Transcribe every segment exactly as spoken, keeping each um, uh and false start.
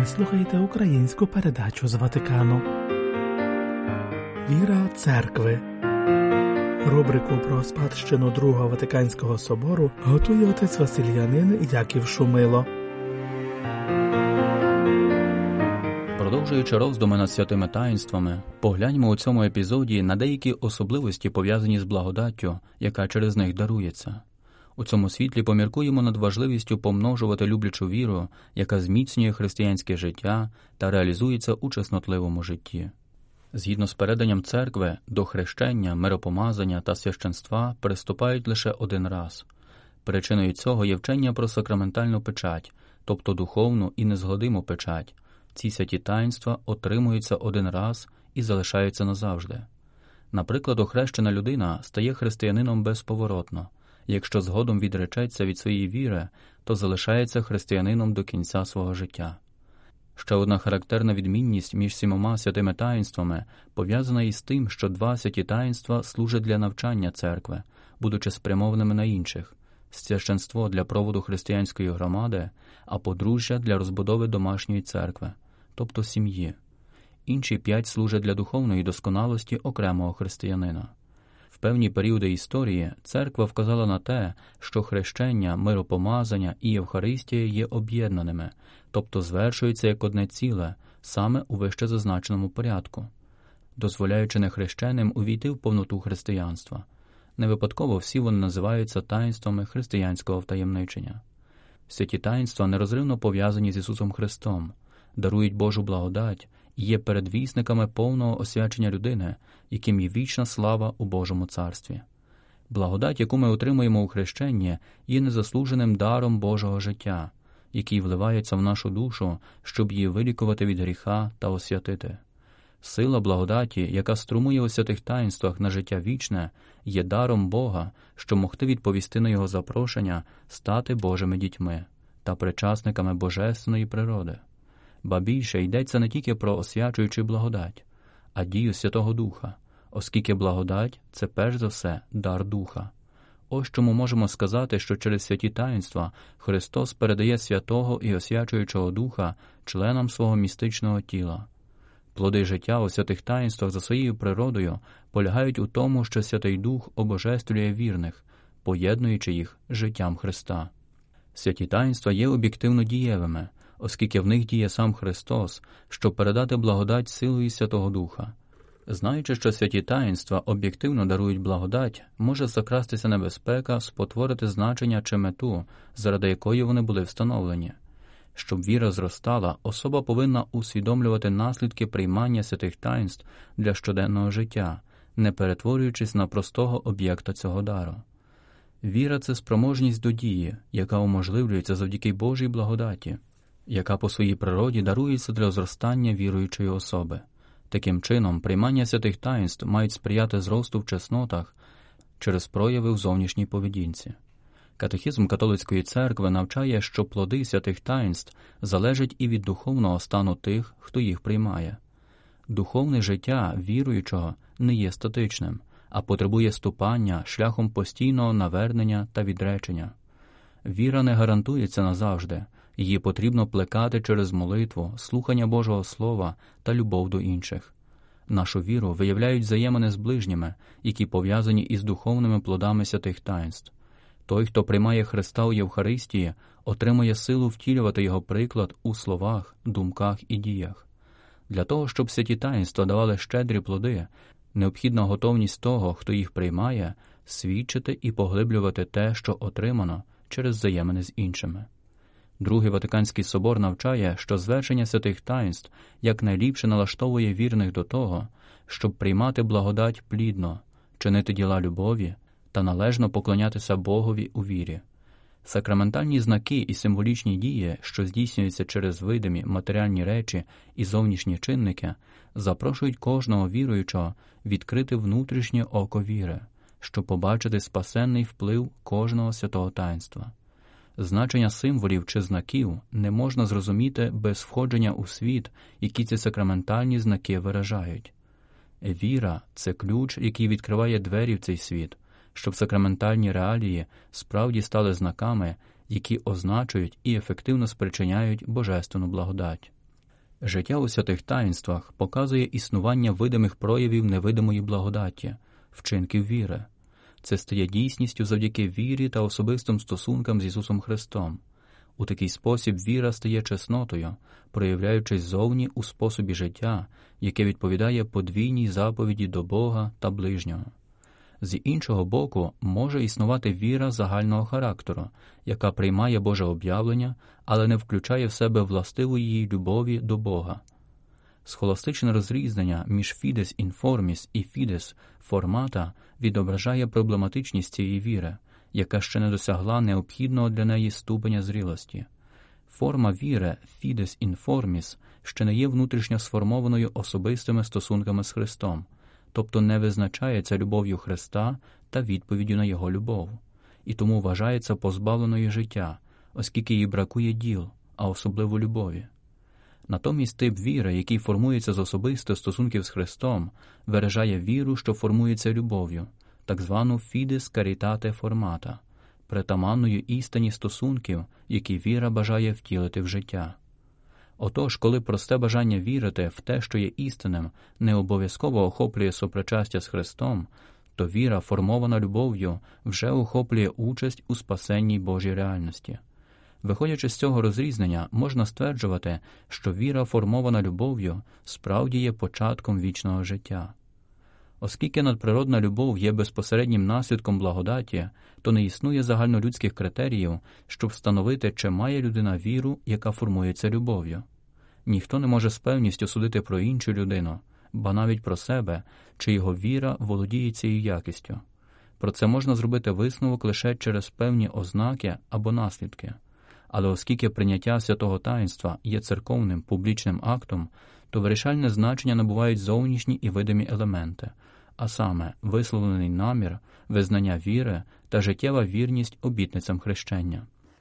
Ви слухаєте українську передачу з Ватикану. Віра церкви. Рубрику про спадщину Другого Ватиканського собору готує отець Василіянин Яків Шумило. Продовжуючи роздуми над святими таїнствами, погляньмо у цьому епізоді на деякі особливості, пов'язані з благодаттю, яка через них дарується. У цьому світлі поміркуємо над важливістю помножувати люблячу віру, яка зміцнює християнське життя та реалізується у чеснотливому житті. Згідно з переданням церкви, до хрещення, миропомазання та священства приступають лише один раз. Причиною цього є вчення про сакраментальну печать, тобто духовну і незгладиму печать. Ці святі таїнства отримуються один раз і залишаються назавжди. Наприклад, охрещена людина стає християнином безповоротно. Якщо згодом відречеться від своєї віри, то залишається християнином до кінця свого життя. Ще одна характерна відмінність між сімома святими таїнствами пов'язана із тим, що два святі таїнства служать для навчання церкви, будучи спрямованими на інших – священство для проводу християнської громади, а подружжя для розбудови домашньої церкви, тобто сім'ї. Інші п'ять служать для духовної досконалості окремого християнина. В певні періоди історії церква вказала на те, що хрещення, миропомазання і Євхаристія є об'єднаними, тобто звершуються як одне ціле, саме у вище зазначеному порядку, дозволяючи нехрещеним увійти в повноту християнства. Не випадково всі вони називаються таїнствами християнського втаємничення. Святі таїнства нерозривно пов'язані з Ісусом Христом, дарують Божу благодать і є передвісниками повного освячення людини, яким є вічна слава у Божому Царстві. Благодать, яку ми отримуємо у хрещенні, є незаслуженим даром Божого життя, який вливається в нашу душу, щоб її вилікувати від гріха та освятити. Сила благодаті, яка струмує у святих таїнствах на життя вічне, є даром Бога, що могти відповісти на Його запрошення стати Божими дітьми та причасниками божественної природи. Ба більше йдеться не тільки про освячуючу благодать, а дію Святого Духа, оскільки благодать – це перш за все дар Духа. Ось чому можемо сказати, що через святі таїнства Христос передає Святого і освячуючого Духа членам свого містичного тіла. Плоди життя у святих таїнствах за своєю природою полягають у тому, що Святий Дух обожествлює вірних, поєднуючи їх з життям Христа. Святі таїнства є об'єктивно дієвими, оскільки в них діє сам Христос, щоб передати благодать силою Святого Духа. Знаючи, що святі таїнства об'єктивно дарують благодать, може закрастися небезпека спотворити значення чи мету, заради якої вони були встановлені. Щоб віра зростала, особа повинна усвідомлювати наслідки приймання святих таїнств для щоденного життя, не перетворюючись на простого об'єкта цього дару. Віра – це спроможність до дії, яка уможливлюється завдяки Божій благодаті, яка по своїй природі дарується для зростання віруючої особи. Таким чином, приймання святих таїнств мають сприяти зросту в чеснотах через прояви в зовнішній поведінці. Катехизм католицької церкви навчає, що плоди святих таїнств залежать і від духовного стану тих, хто їх приймає. Духовне життя віруючого не є статичним, а потребує ступання шляхом постійного навернення та відречення. Віра не гарантується назавжди, її потрібно плекати через молитву, слухання Божого Слова та любов до інших. Нашу віру виявляють взаємини з ближніми, які пов'язані із духовними плодами святих таїнств. Той, хто приймає Христа у Євхаристії, отримує силу втілювати Його приклад у словах, думках і діях. Для того, щоб святі таїнства давали щедрі плоди, необхідна готовність того, хто їх приймає, свідчити і поглиблювати те, що отримано, через взаємини з іншими. Другий Ватиканський собор навчає, що звершення святих таїнств якнайліпше налаштовує вірних до того, щоб приймати благодать плідно, чинити діла любові та належно поклонятися Богові у вірі. Сакраментальні знаки і символічні дії, що здійснюються через видимі матеріальні речі і зовнішні чинники, запрошують кожного віруючого відкрити внутрішнє око віри, щоб побачити спасенний вплив кожного святого таїнства. Значення символів чи знаків не можна зрозуміти без входження у світ, який ці сакраментальні знаки виражають. Віра – це ключ, який відкриває двері в цей світ, щоб сакраментальні реалії справді стали знаками, які означують і ефективно спричиняють божественну благодать. Життя у святих таїнствах показує існування видимих проявів невидимої благодаті, вчинків віри. Це стає дійсністю завдяки вірі та особистим стосункам з Ісусом Христом. У такий спосіб віра стає чеснотою, проявляючись зовні у способі життя, яке відповідає подвійній заповіді до Бога та ближнього. З іншого боку, може існувати віра загального характеру, яка приймає Боже об'явлення, але не включає в себе властивої її любові до Бога. Схоластичне розрізнення між «fides informis» і «fides formata» відображає проблематичність цієї віри, яка ще не досягла необхідного для неї ступеня зрілості. Форма віри «fides informis» ще не є внутрішньо сформованою особистими стосунками з Христом, тобто не визначається любов'ю Христа та відповіддю на Його любов, і тому вважається позбавленою життя, оскільки їй бракує діл, а особливо любові. Натомість тип віри, який формується з особистих стосунків з Христом, виражає віру, що формується любов'ю, так звану «fides caritate formata», притаманною істині стосунків, які віра бажає втілити в життя. Отож, коли просте бажання вірити в те, що є істинним, не обов'язково охоплює сопричастя з Христом, то віра, формована любов'ю, вже охоплює участь у спасенній Божій реальності. Виходячи з цього розрізнення, можна стверджувати, що віра, формована любов'ю, справді є початком вічного життя. Оскільки надприродна любов є безпосереднім наслідком благодаті, то не існує загальнолюдських критеріїв, щоб встановити, чи має людина віру, яка формується любов'ю. Ніхто не може з певністю судити про іншу людину, ба навіть про себе, чи його віра володіє цією якістю. Про це можна зробити висновок лише через певні ознаки або наслідки. Але оскільки прийняття святого таїнства є церковним публічним актом, то вирішальне значення набувають зовнішні і видимі елементи, а саме висловлений намір, визнання віри та життєва вірність обітницям хрещення.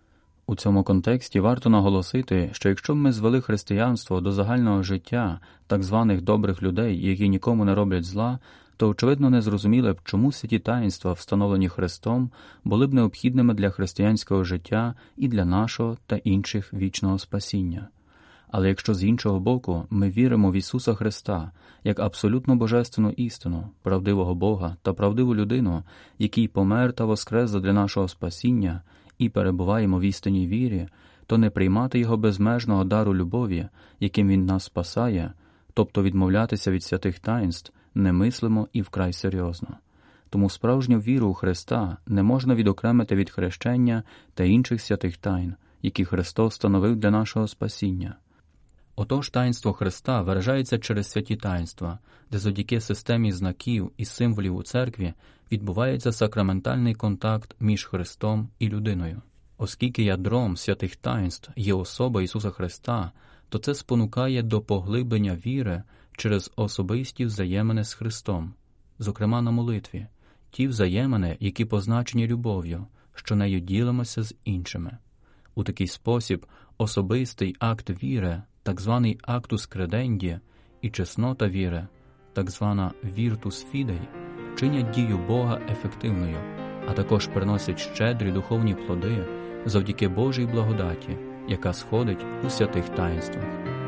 У цьому контексті варто наголосити, що якщо б ми звели християнство до загального життя так званих добрих людей, які нікому не роблять зла, то, очевидно, не зрозуміли б, чому святі таїнства, встановлені Христом, були б необхідними для християнського життя і для нашого та інших вічного спасіння. Але якщо з іншого боку ми віримо в Ісуса Христа як абсолютно божественну істину, правдивого Бога та правдиву людину, який помер та воскрес для нашого спасіння, і перебуваємо в істинній вірі, то не приймати Його безмежного дару любові, яким Він нас спасає, тобто відмовлятися від святих таїнств, не мислимо і вкрай серйозно. Тому справжню віру у Христа не можна відокремити від хрещення та інших святих тайн, які Христос встановив для нашого спасіння. Отож, таїнство Христа виражається через святі таїнства, де завдяки системі знаків і символів у церкві відбувається сакраментальний контакт між Христом і людиною. Оскільки ядром святих таїнств є особа Ісуса Христа, то це спонукає до поглиблення віри через особисті взаємини з Христом, зокрема на молитві, ті взаємини, які позначені любов'ю, що нею ділимося з іншими. У такий спосіб особистий акт віри, так званий актус креденді, і чеснота віри, так звана віртус фідей, чинять дію Бога ефективною, а також приносять щедрі духовні плоди завдяки Божій благодаті, яка сходить у святих таїнствах.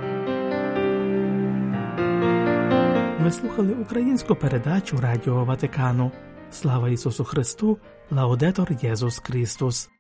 Ви слухали українську передачу Радіо Ватикану. Слава Ісусу Христу! Лаудетор Єсус Христос!